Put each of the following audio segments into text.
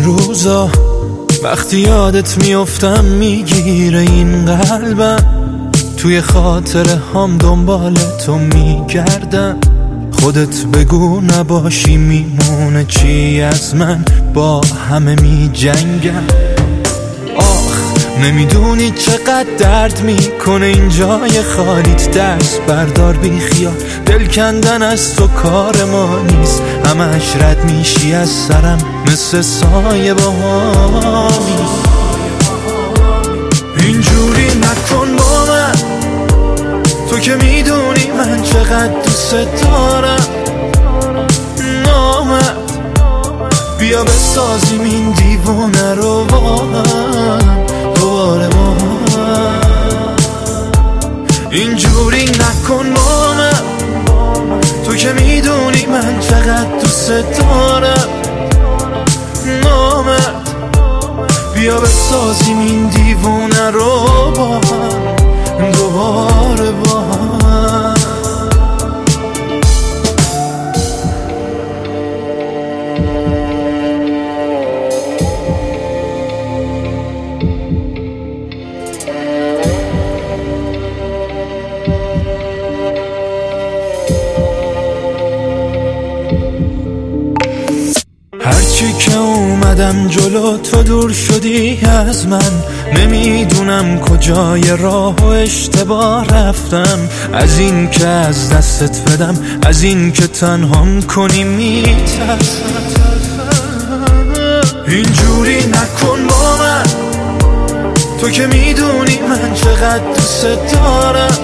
روزا وقتی یادت میافتم میگیره این قلبم، توی خاطره هم دنبال تو میگردم. خودت بگو نباشی میمونه چی از من، با همه میجنگم. آخ نمیدونی چقدر درد میکنه این جای خالیت، دست بردار بی خیال، دل کندن از تو کار ما نیست. همش رد میشی از سرم مثل سایه بهامی. اینجوری نکن با من، تو که میدونی من چقدر دوست دارم. نامد بیا بسازیم این دیوونه رو با هم دوباره با هم. اینجوری نکن با من، تو که میدونی من چقدر دوست دارم. نامد بیا بسازیم این دیوونه رو با هم دوباره با هم. هرچی که اومدم جلو تو دور شدی از من، نمیدونم کجای راه و اشتباه رفتم. از این که از دستت بدم، از این که تنهام کنی میترسم. اینجوری نکن با من، تو که میدونی من چقدر دوست دارم.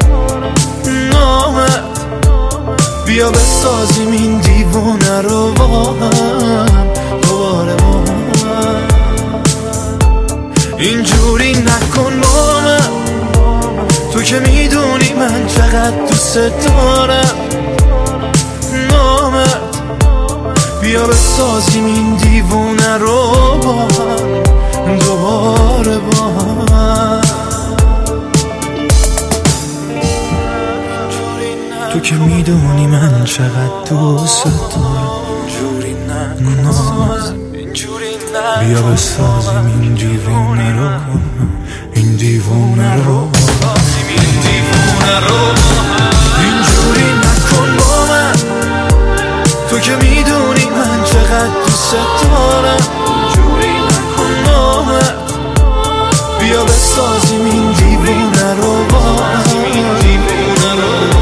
نامد بیا بسازیم این دیوونه رو با هم دوباره با هم. اینجوری نکن با من، تو که میدونی من چقدر دوست دارم. نامد بیا بسازیم این دیوونه رو با هم دوباره با هم. تو که میدونی من چقدر دوست دارم. بیا بسازیم این دیوونه رو، این دیوونه رو. اینجوری نکن با من، تو که میدونی من چقدر دوست دارم. نامد بیا بسازیم این دیوونه رو با هم.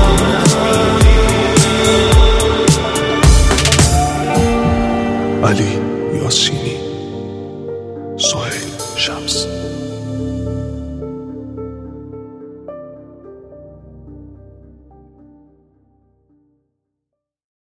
علی